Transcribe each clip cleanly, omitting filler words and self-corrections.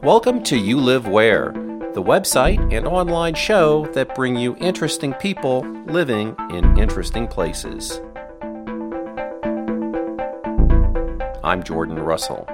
Welcome to You Live Where, the website and online show that bring you interesting people living in interesting places. I'm Jordan Russell.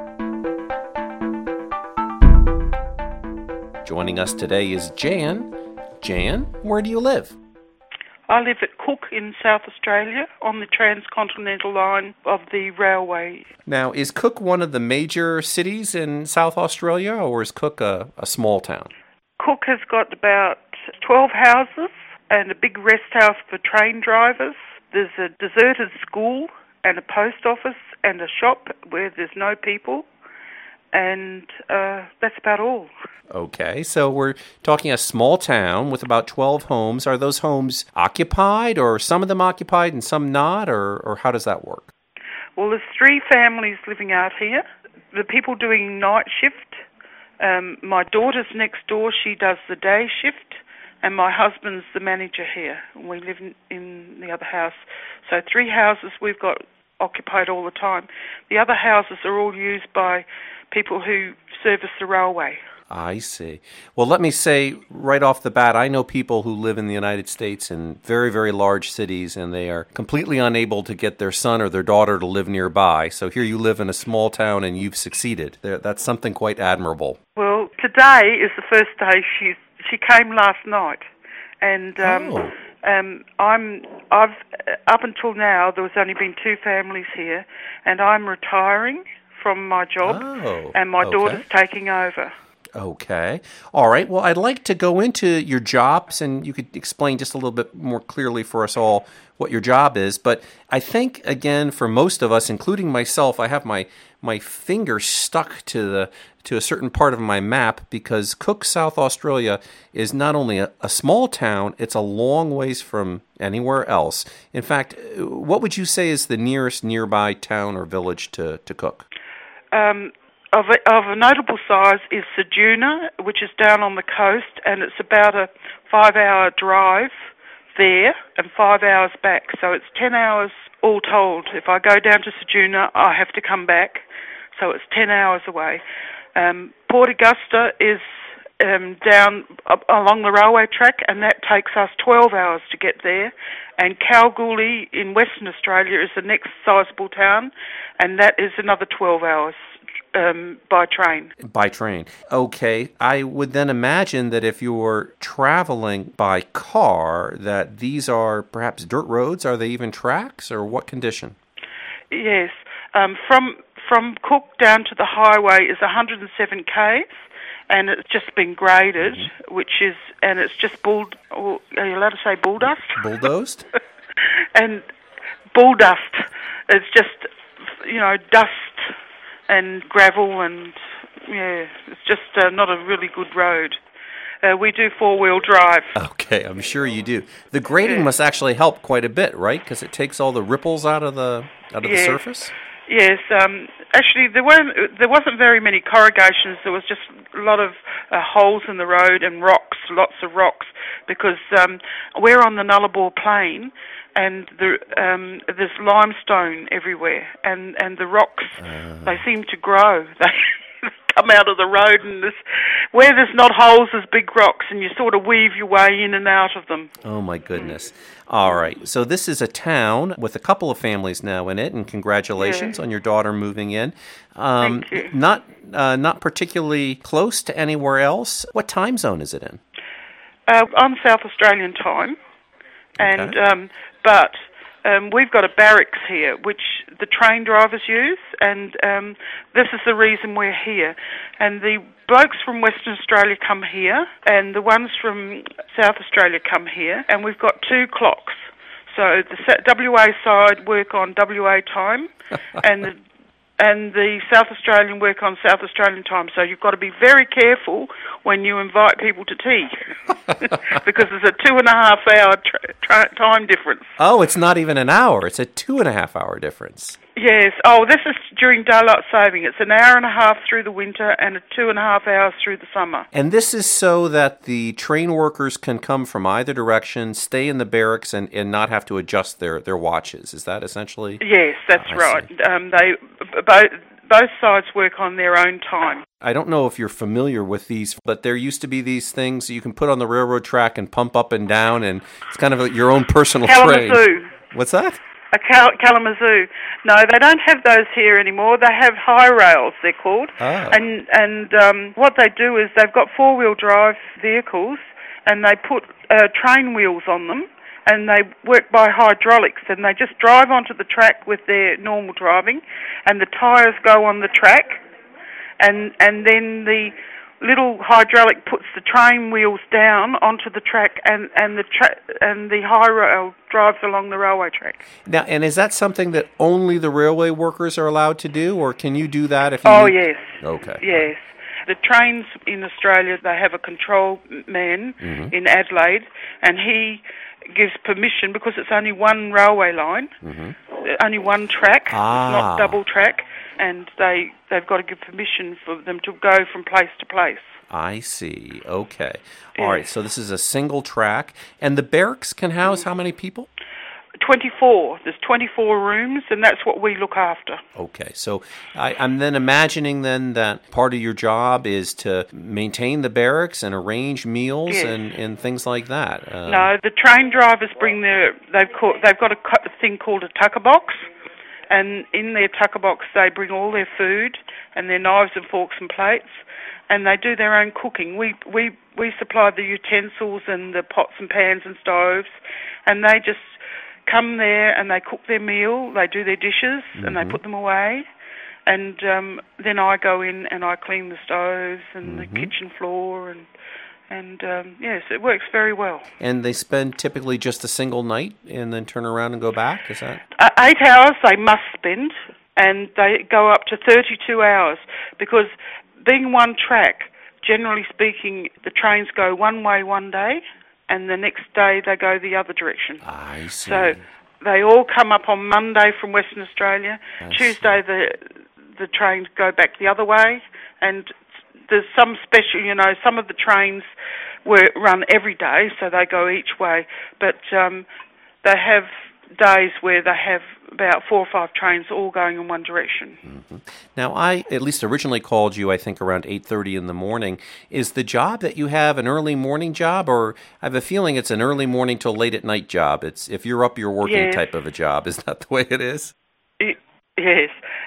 Joining us today is Jan. Jan, where do you live? I live at Cook in South Australia on the transcontinental line of the railway. Now, is Cook one of the major cities in South Australia, or is Cook a small town? Cook has got about 12 houses and a big rest house for train drivers. There's a deserted school and a post office and a shop where there's no people. And that's about all. Okay, so we're talking a small town with about 12 homes. Are those homes occupied, or some of them occupied and some not, or how does that work? Well, there's 3 families living out here. The people doing night shift. My daughter's next door, she does the day shift, and my husband's the manager here. We live in the other house. So 3 houses we've got occupied all the time. The other houses are all used by people who service the railway. I see. Well, let me say right off the bat, I know people who live in the United States in very, very large cities, and they are completely unable to get their son or their daughter to live nearby. So here you live in a small town and you've succeeded. That's something quite admirable. Well, today is the first day she came last night, and I've up until now there was only been 2 families here, and I'm retiring from my job, and my daughter's taking over. Okay. All right. Well, I'd like to go into your jobs, and you could explain just a little bit more clearly for us all what your job is. But I think, again, for most of us, including myself, I have my finger stuck to a certain part of my map, because Cook, South Australia, is not only a small town, it's a long ways from anywhere else. In fact, what would you say is the nearest nearby town or village to Cook? Of a notable size is Ceduna, which is down on the coast, and it's about a 5-hour drive there and 5 hours back. So it's 10 hours all told. If I go down to Ceduna, I have to come back. So it's 10 hours away. Port Augusta is down along the railway track, and that takes us 12 hours to get there. And Kalgoorlie in Western Australia is the next sizable town, and that is another 12 hours. By train. By train. Okay. I would then imagine that if you're traveling by car, that these are perhaps dirt roads. Are they even tracks, or what condition? Yes. From Cook down to the highway is 107 k's, and it's just been graded, and it's just are you allowed to say bulldust? Bulldozed? And bulldust. It's just, dust and gravel, and it's just not a really good road. We do 4-wheel drive. Okay, I'm sure you do. The grading must actually help quite a bit, right? Because it takes all the ripples out of the surface. Yes. Actually, there wasn't very many corrugations. There was just a lot of holes in the road and rocks, lots of rocks, because we're on the Nullarbor Plain, and there's limestone everywhere, and the rocks, they seem to grow. They come out of the road, and where there's not holes, there's big rocks, and you sort of weave your way in and out of them. Oh, my goodness. All right. So this is a town with a couple of families now in it, and congratulations on your daughter moving in. Thank you. Not particularly close to anywhere else. What time zone is it in? On South Australian time, and but we've got a barracks here, which the train drivers use, and this is the reason we're here. And the blokes from Western Australia come here, and the ones from South Australia come here, and we've got 2 clocks. So the WA side work on WA time, and the South Australian work on South Australian time. So you've got to be very careful when you invite people to tea, because there's a 2.5-hour time difference. Oh, it's not even an hour. It's a 2.5-hour difference. Yes. Oh, this is during daylight saving. It's an hour and a half through the winter and 2.5 hours through the summer. And this is so that the train workers can come from either direction, stay in the barracks, and not have to adjust their watches. Is that essentially? Yes, that's right. both sides work on their own time. I don't know if you're familiar with these, but there used to be these things you can put on the railroad track and pump up and down, and it's kind of like your own personal train. Kalamazoo. What's that? A Kalamazoo. No, they don't have those here anymore. They have high rails, they're called. Oh. And what they do is they've got four-wheel drive vehicles, and they put train wheels on them, and they work by hydraulics, and they just drive onto the track with their normal driving, and the tyres go on the track, and then the little hydraulic puts the train wheels down onto the track, and the high rail drives along the railway track. Now, and is that something that only the railway workers are allowed to do, or can you do that if you... Oh, yes. Okay. Yes. The trains in Australia, they have a control man in Adelaide, and he gives permission, because it's only one railway line, only one track, it's not double track, and they've got to give permission for them to go from place to place. I see. Okay. All right, so this is a single track, and the barracks can house how many people? 24. There's 24 rooms, and that's what we look after. Okay, so I'm then imagining then that part of your job is to maintain the barracks and arrange meals and things like that. No, the train drivers bring they've got a thing called a tucker box, and in their tucker box they bring all their food and their knives and forks and plates, and they do their own cooking. We supply the utensils and the pots and pans and stoves, and they just come there and they cook their meal, they do their dishes, and they put them away. And then I go in and I clean the stoves and the kitchen floor, and yes, it works very well. And they spend typically just a single night and then turn around and go back, is that? 8 hours they must spend, and they go up to 32 hours, because being one track, generally speaking, the trains go one way one day, and the next day they go the other direction. I see. So they all come up on Monday from Western Australia. Tuesday the trains go back the other way, and there's some special, some of the trains run every day, so they go each way, but they have days where they have about 4 or 5 trains all going in one direction. Now, I at least originally called you, I think, around 8:30 in the morning. Is the job that you have an early morning job, or I have a feeling it's an early morning till late at night job? It's if you're up, you're working type of a job. Is that the way it is? Yes.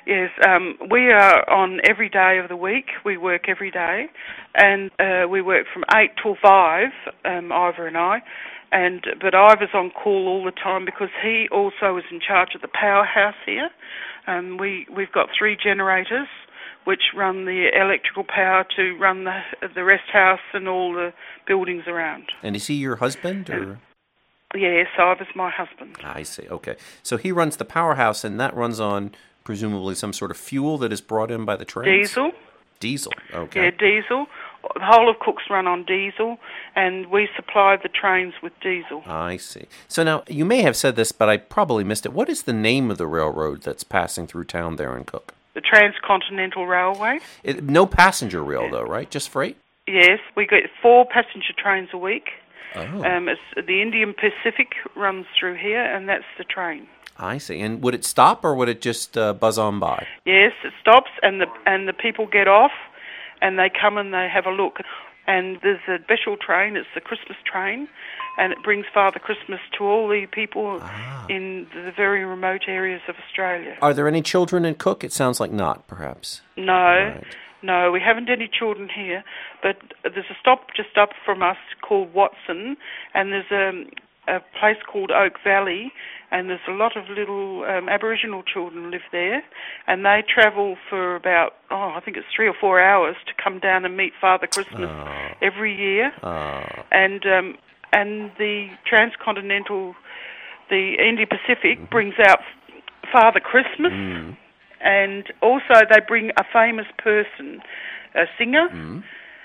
We are on every day of the week. We work every day, and we work from 8 till 5, Ivor and I. But Ivor's on call all the time, because he also is in charge of the powerhouse here. We've got 3 generators which run the electrical power to run the rest house and all the buildings around. And is he your husband, or? Yes, Ivor's my husband. I see. Okay, so he runs the powerhouse, and that runs on presumably some sort of fuel that is brought in by the trains. Diesel. Okay. Yeah, diesel. The whole of Cook's run on diesel, and we supply the trains with diesel. I see. So now, you may have said this, but I probably missed it. What is the name of the railroad that's passing through town there in Cook? The Transcontinental Railway. No passenger rail, though, right? Just freight? Yes, we get 4 passenger trains a week. Oh. It's the Indian Pacific runs through here, and that's the train. I see. And would it stop, or would it just buzz on by? Yes, it stops, and the people get off, and they come and they have a look. And there's a special train, it's the Christmas train, and it brings Father Christmas to all the people in the very remote areas of Australia. Are there any children in Cook? It sounds like not, perhaps. No. Right. No, we haven't any children here, but there's a stop just up from us called Watson, and there's a place called Oak Valley, and there's a lot of little Aboriginal children live there, and they travel for about, I think it's 3 or 4 hours to come down and meet Father Christmas every year. And the Transcontinental, the Indian Pacific brings out Father Christmas, and also they bring a famous person, a singer,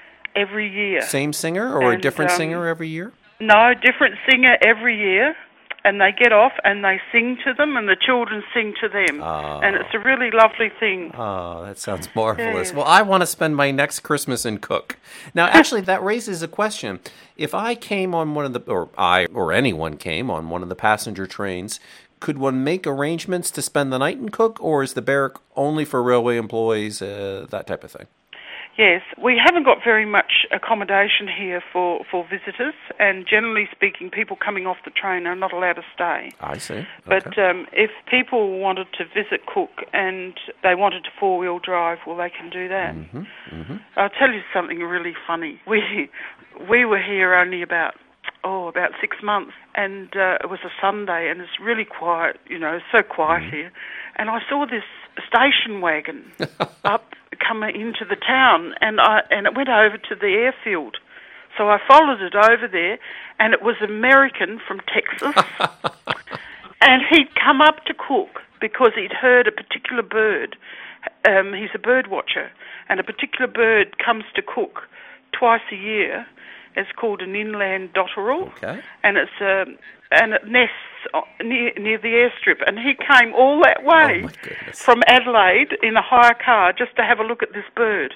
every year. Same singer or a different singer every year? No, different singer every year. and they get off and they sing to them, and the children sing to them. And it's a really lovely thing. Oh, that sounds marvelous. Yeah. Well, I want to spend my next Christmas in Cook. Now, actually, that raises a question. If I came on one of the, or anyone came on one of the passenger trains, could one make arrangements to spend the night in Cook, or is the barrack only for railway employees, that type of thing? Yes, we haven't got very much accommodation here for visitors, and generally speaking, people coming off the train are not allowed to stay. I see. Okay. But if people wanted to visit Cook and they wanted to four-wheel drive, well, they can do that. Mm-hmm. Mm-hmm. I'll tell you something really funny. We were here only about 6 months, and it was a Sunday, and it's really quiet, so quiet here. And I saw this station wagon coming into the town, and it went over to the airfield. So I followed it over there, and it was an American from Texas, and he'd come up to Cook because he'd heard a particular bird. He's a bird watcher, and a particular bird comes to Cook twice a year. It's called an inland dotterel, and it nests near the airstrip. And he came all that way from Adelaide in a hire car just to have a look at this bird.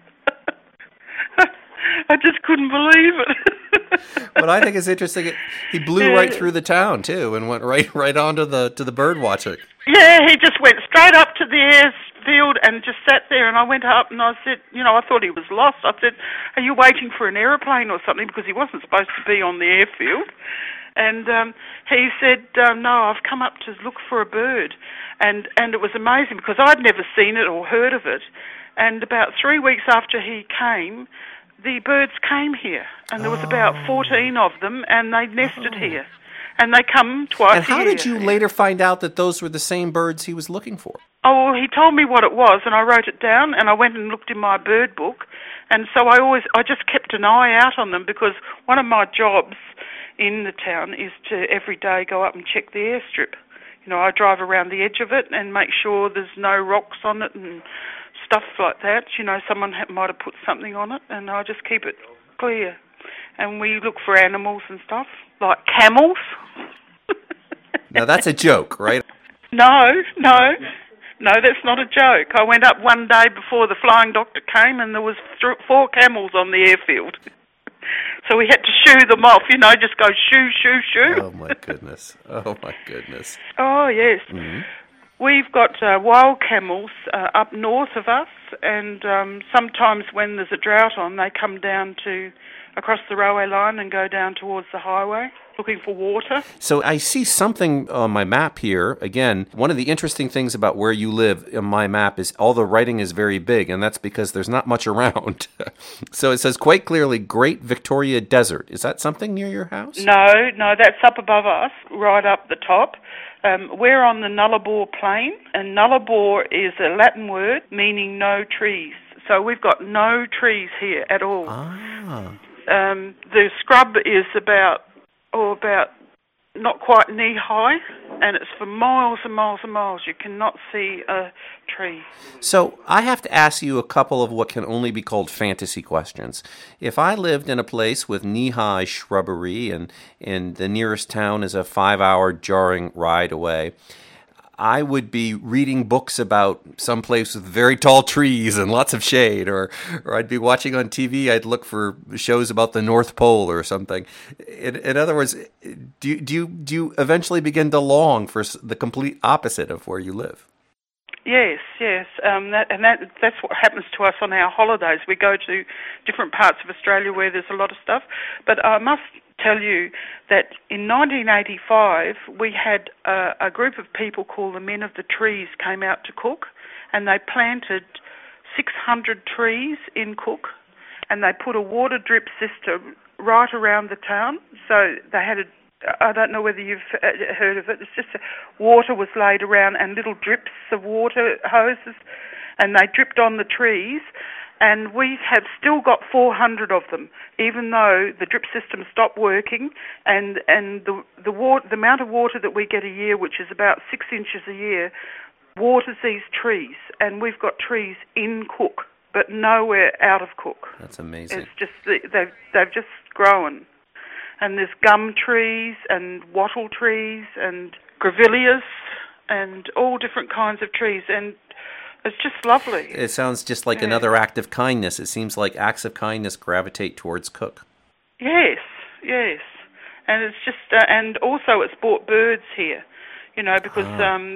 I just couldn't believe it. What I think is interesting, he blew right through the town too, and went right onto the bird watching. Yeah, he just went straight up to the airfield and just sat there, and I went up and I said, I thought he was lost. I said, are you waiting for an aeroplane or something? Because he wasn't supposed to be on the airfield. And he said, no, I've come up to look for a bird. And it was amazing because I'd never seen it or heard of it. And about 3 weeks after he came, the birds came here. And there was about 14 of them, and they nested here. And they come twice a year. And how did you later find out that those were the same birds he was looking for? Oh, well, he told me what it was, and I wrote it down, and I went and looked in my bird book. And so I just kept an eye out on them, because one of my jobs in the town is to every day go up and check the airstrip. I drive around the edge of it and make sure there's no rocks on it and stuff like that. Someone might have put something on it, and I just keep it clear. And we look for animals and stuff, like camels. Now, that's a joke, right? No, that's not a joke. I went up one day before the flying doctor came, and there was 4 camels on the airfield. So we had to shoo them off, just go shoo, shoo, shoo. Oh, my goodness. Oh, yes. Mm-hmm. We've got wild camels up north of us, and sometimes when there's a drought on, they come down across the railway line and go down towards the highway looking for water. So I see something on my map here. Again, one of the interesting things about where you live in my map is all the writing is very big, and that's because there's not much around. So it says quite clearly Great Victoria Desert. Is that something near your house? No, that's up above us, right up the top. We're on the Nullarbor Plain, and Nullarbor is a Latin word meaning no trees. So we've got no trees here at all. The scrub is about not quite knee high, and it's for miles and miles and miles. You cannot see a tree. So I have to ask you a couple of what can only be called fantasy questions. If I lived in a place with knee-high shrubbery and the nearest town is a 5-hour jarring ride away, I would be reading books about some place with very tall trees and lots of shade, or I'd be watching on TV. I'd look for shows about the North Pole or something. In other words, do you eventually begin to long for the complete opposite of where you live? Yes. That's what happens to us on our holidays. We go to different parts of Australia where there's a lot of stuff. But I must tell you that in 1985 we had a group of people called the Men of the Trees came out to Cook, and they planted 600 trees in Cook, and they put a water drip system right around the town. So they had I don't know whether you've heard of it. It's just water was laid around and little drips of water hoses, and they dripped on the trees. And we have still got 400 of them, even though the drip system stopped working. And the amount of water that we get a year, which is about 6 inches a year, waters these trees. And we've got trees in Cook, but nowhere out of Cook. That's amazing. It's just they've just grown. and there's gum trees and wattle trees and grevilleas and all different kinds of trees, and it's just lovely. It sounds just like another act of kindness. It seems like acts of kindness gravitate towards Cook. Yes, yes. And it's just, and also it's brought birds here, because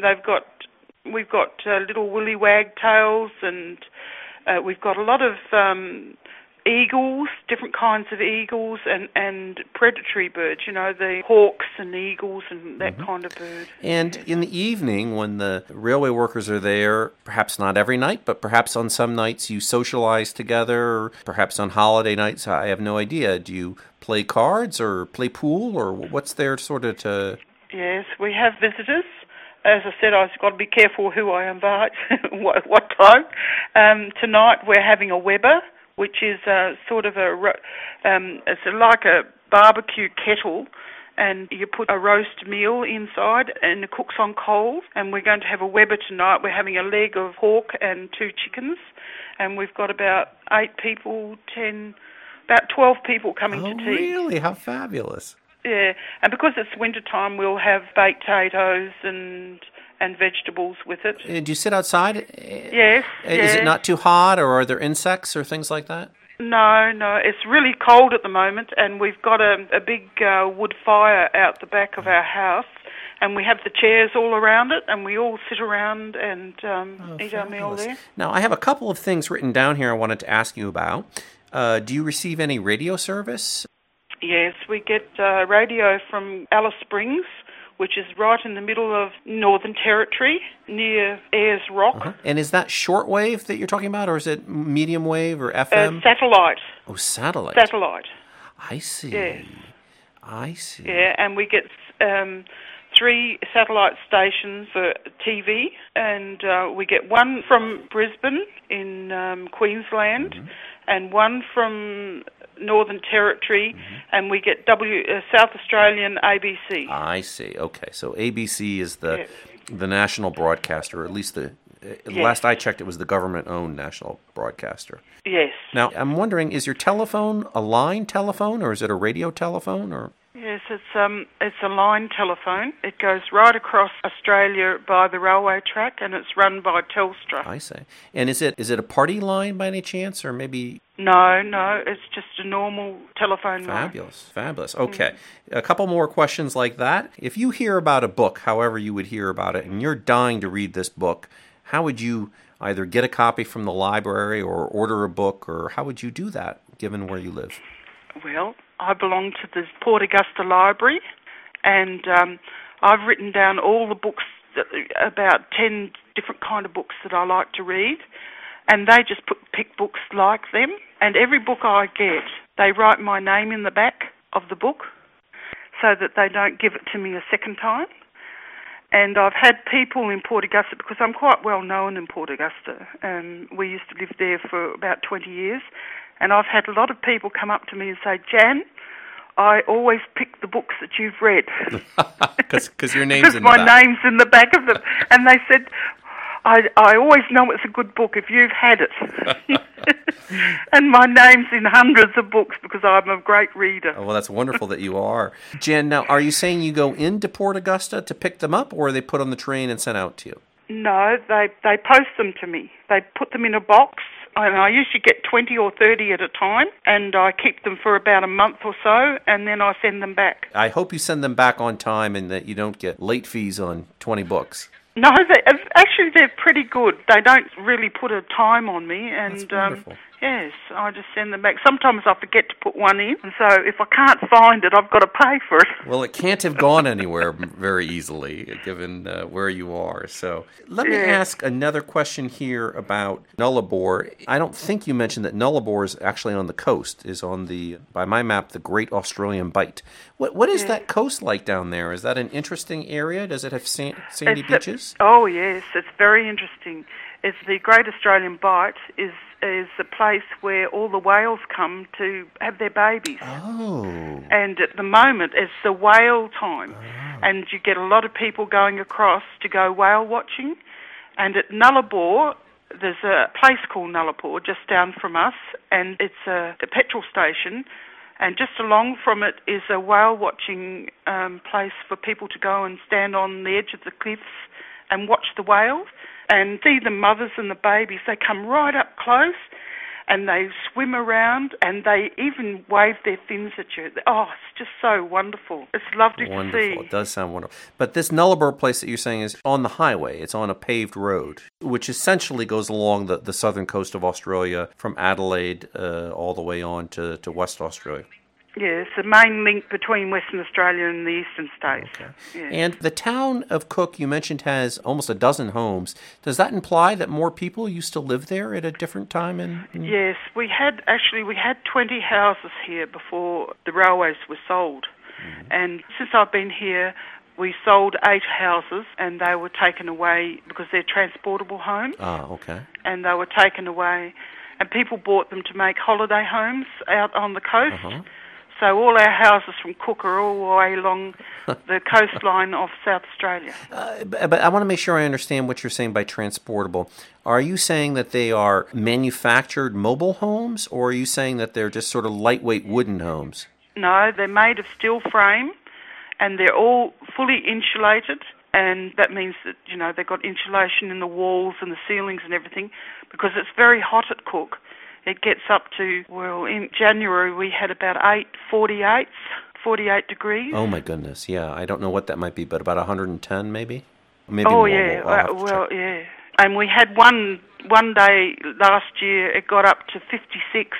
we've got little willy wagtails, and we've got a lot of eagles, different kinds of eagles, and predatory birds, the hawks and eagles and that kind of bird. And in the evening, when the railway workers are there, perhaps not every night, but perhaps on some nights you socialize together, or perhaps on holiday nights, I have no idea. Do you play cards or play pool, or what's there sort of to... Yes, we have visitors. As I said, I've got to be careful who I invite, what time. Tonight we're having a Weber, which is sort of it's like a barbecue kettle, and you put a roast meal inside and it cooks on coals, and we're going to have a Weber tonight. We're having a leg of pork and 2 chickens, and we've got about 8 people, about 12 people coming to tea. Oh, really? How fabulous. Yeah, and because it's winter time, we'll have baked potatoes and vegetables with it. Do you sit outside? Yes. Is it not too hot, or are there insects or things like that? No, it's really cold at the moment, and we've got a big wood fire out the back of our house, and we have the chairs all around it, and we all sit around and eat our meal there. Now, I have a couple of things written down here I wanted to ask you about. Do you receive any radio service? Yes, we get radio from Alice Springs, which is right in the middle of Northern Territory, near Ayers Rock. And is that shortwave that you're talking about, or is it medium wave or FM? Satellite. Oh, satellite. Satellite. I see. Yes. I see. Yeah, and we get 3 satellite stations for TV, and we get one from Brisbane in Queensland, and one from Northern Territory, and we get South Australian ABC. I see. Okay, so ABC is the national broadcaster, or at least last I checked, it was the government-owned national broadcaster. Yes. Now, I'm wondering, is your telephone a line telephone, or is it a radio telephone, or? Yes, it's a line telephone. It goes right across Australia by the railway track, and it's run by Telstra. I see. And is it a party line by any chance, or maybe? No, it's just a normal telephone line. Fabulous. Okay, a couple more questions like that. If you hear about a book, however you would hear about it, and you're dying to read this book, how would you either get a copy from the library or order a book, or how would you do that, given where you live? Well, I belong to the Port Augusta Library, and I've written down all the books, about 10 different kind of books that I like to read, and they just pick books like them, and every book I get, they write my name in the back of the book so that they don't give it to me a second time. And I've had people in Port Augusta, because I'm quite well known in Port Augusta, and we used to live there for about 20 years, and I've had a lot of people come up to me and say, Jan, I always pick the books that you've read. Because your name's in the back. back. My name's in the back of them. And they said, I always know it's a good book if you've had it. And my name's in hundreds of books because I'm a great reader. Oh, well, that's wonderful that you are. Jan, now, are you saying you go into Port Augusta to pick them up, or are they put on the train and sent out to you? No, they post them to me. They put them in a box, and I usually get 20 or 30 at a time, and I keep them for about a month or so, and then I send them back. I hope you send them back on time and that you don't get late fees on 20 books. No, they're pretty good. They don't really put a time on me, and that's wonderful. Yes, I just send them back. Sometimes I forget to put one in, and so if I can't find it, I've got to pay for it. Well, it can't have gone anywhere very easily, given where you are. So let me ask another question here about Nullarbor. I don't think you mentioned that Nullarbor is actually on the coast, is on the, by my map, the Great Australian Bight. What is that coast like down there? Is that an interesting area? Does it have sandy beaches? Oh, yes, it's very interesting. It's the Great Australian Bight is the place where all the whales come to have their babies. Oh. And at the moment, it's the whale time. Oh. And you get a lot of people going across to go whale watching. And at Nullarbor, there's a place called Nullarbor just down from us, and it's a petrol station. And just along from it is a whale watching place for people to go and stand on the edge of the cliffs and watch the whales and see the mothers and the babies. They come right up close and they swim around and they even wave their fins at you. Oh, it's just so wonderful. It's lovely to see. It does sound wonderful. But this Nullarbor place that you're saying is on the highway. It's on a paved road, which essentially goes along the southern coast of Australia from Adelaide all the way on to West Australia. Yes, the main link between Western Australia and the eastern states. Okay. Yeah. And the town of Cook, you mentioned, has almost a dozen homes. Does that imply that more people used to live there at a different time? Yes, we had 20 houses here before the railways were sold. Mm-hmm. And since I've been here, we sold 8 houses and they were taken away because they're transportable homes. Ah, okay. And they were taken away. And people bought them to make holiday homes out on the coast. Uh-huh. So all our houses from Cook are all the way along the coastline of South Australia. But I want to make sure I understand what you're saying by transportable. Are you saying that they are manufactured mobile homes, or are you saying that they're just sort of lightweight wooden homes? No, they're made of steel frame, and they're all fully insulated, and that means that, they've got insulation in the walls and the ceilings and everything, because it's very hot at Cook. It gets up to, in January we had about 48 degrees. Oh my goodness, yeah. I don't know what that might be, but about 110 maybe? Maybe oh more. Yeah, yeah. And we had one day last year, it got up to 56.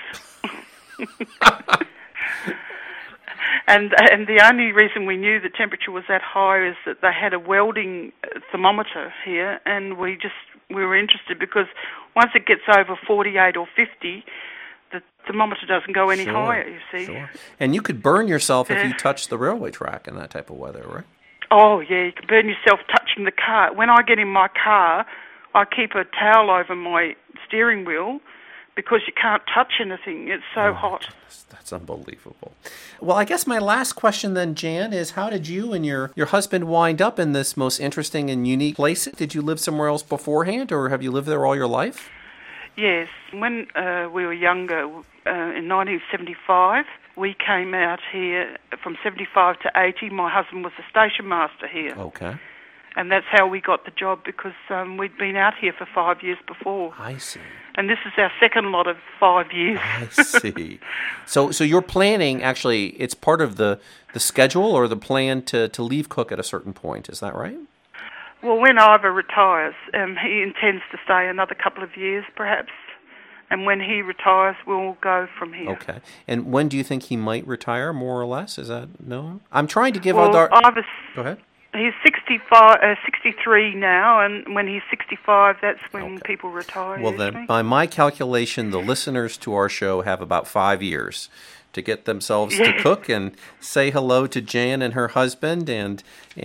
And the only reason we knew the temperature was that high is that they had a welding thermometer here, and we were interested because once it gets over 48 or 50, the thermometer doesn't go any higher, you see. Sure. And you could burn yourself if you touched the railway track in that type of weather, right? Oh, yeah, you can burn yourself touching the car. When I get in my car, I keep a towel over my steering wheel because you can't touch anything. It's so hot. That's unbelievable. Well, I guess my last question then, Jan, is how did you and your husband wind up in this most interesting and unique place? Did you live somewhere else beforehand, or have you lived there all your life? Yes. When we were younger, in 1975, we came out here from 75 to 80. My husband was a station master here. Okay. And that's how we got the job, because we'd been out here for 5 years before. I see. And this is our second lot of 5 years. I see. So you're planning, actually, it's part of the schedule or the plan to leave Cook at a certain point. Is that right? Well, when Ivor retires, he intends to stay another couple of years, perhaps. And when he retires, we'll go from here. Okay. And when do you think he might retire, more or less? Is that known? I'm trying to give Ivor's, Go ahead. He's 63 now, and when he's 65, that's when people retire. Well, then, by my calculation, the listeners to our show have about 5 years to get themselves to Cook and say hello to Jan and her husband and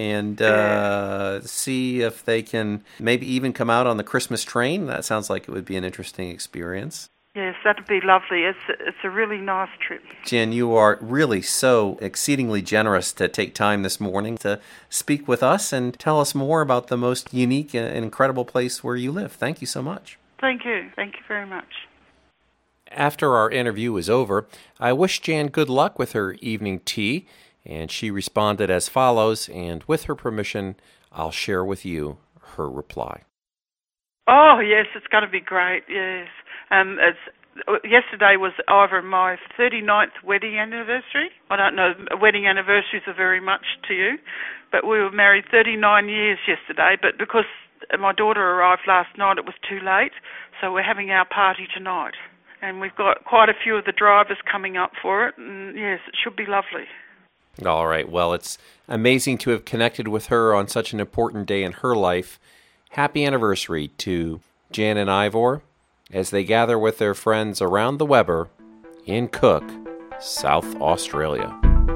see if they can maybe even come out on the Christmas train. That sounds like it would be an interesting experience. Yes, that'd be lovely. It's a really nice trip. Jan, you are really so exceedingly generous to take time this morning to speak with us and tell us more about the most unique and incredible place where you live. Thank you so much. Thank you. Thank you very much. After our interview was over, I wished Jan good luck with her evening tea, and she responded as follows, and with her permission, I'll share with you her reply. Oh, yes, it's going to be great, yes. Yesterday was Ivor and my 39th wedding anniversary. I don't know, wedding anniversaries are very much to you, but we were married 39 years yesterday, but because my daughter arrived last night, it was too late, so we're having our party tonight. And we've got quite a few of the drivers coming up for it, and yes, it should be lovely. All right, well, it's amazing to have connected with her on such an important day in her life. Happy anniversary to Jan and Ivor as they gather with their friends around the Weber in Cook, South Australia.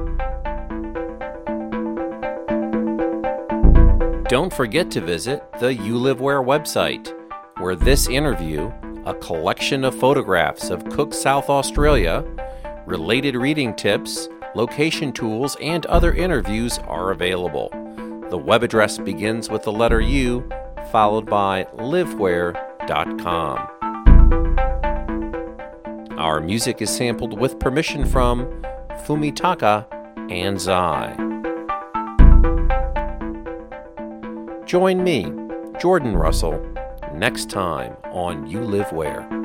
Don't forget to visit the You Live Where website, where this interview, a collection of photographs of Cook, South Australia, related reading tips, location tools, and other interviews are available. The web address begins with the letter U, followed by livewhere.com. Our music is sampled with permission from Fumitaka Anzai. Join me, Jordan Russell, next time on You Live Where.